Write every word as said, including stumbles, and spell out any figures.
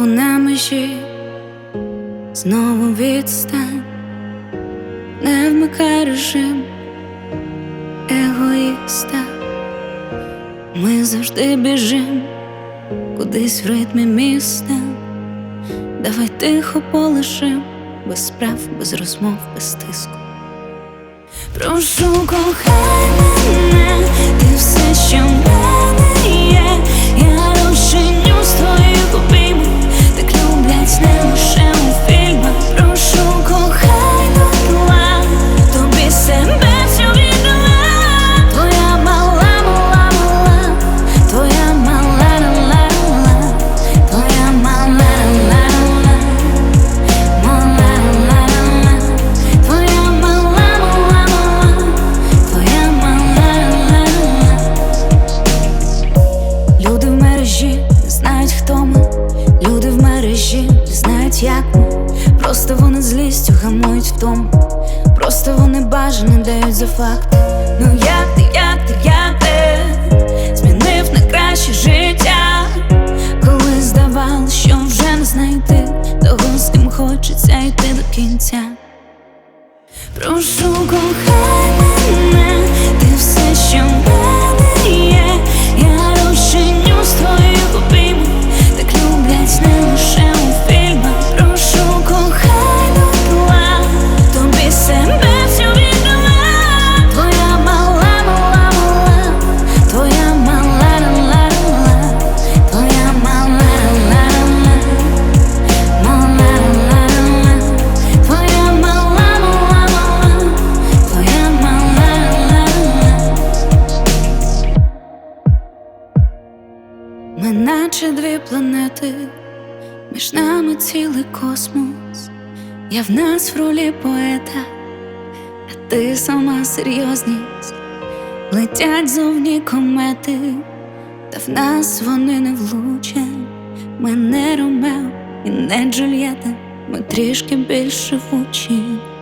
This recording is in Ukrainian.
на межі, знову відстань, не вмикай режим егоїста. Ми завжди біжим кудись в ритмі міста. Давай тихо полишим, без справ, без розмов, без тиску. Прошу, кохай мене, ти все, що в мене є. Я розчинюсь в твоїх обіймах, так люблять не лише у фільмах. Прошу, кохай до дна, тобі себе всю віддала. Твоя мала, мала, мала, твоя мала, ла, ла, твоя мала, ла, ла, мала, ла, ла, твоя мала, мала, мала, твоя мала, ла, ла. Люди в мережі не знають, хто ми. Люди в мережі не знають, як ми. Просто вони злістю гамують втому. Просто вони бажане дають за факт. Ну як ти, як ти, як ти змінив на краще життя, коли здавалось, що вже не знайти того, з ким хочеться йти до кінця. Прошу, кохай мене, ти все, що в мене є. Я розчинюсь в твоїх обіймах, так люблять не лише у фільмах. Прошу, кохай до дна, тобі себе всю віддала. Твоя мала, мала, мала, твоя мала, ла, ла, твоя мала, ла, ла, мала, ла, ла, твоя мала, мала, мала, твоя мала, ла, ла. Ми наче дві планети, між нами цілий космос. Я в нас в ролі поета, а ти сама серйозність. Летять зовні комети, та в нас вони не влучать. Ми не Ромео і не Джульєта, ми трішки більш живучі.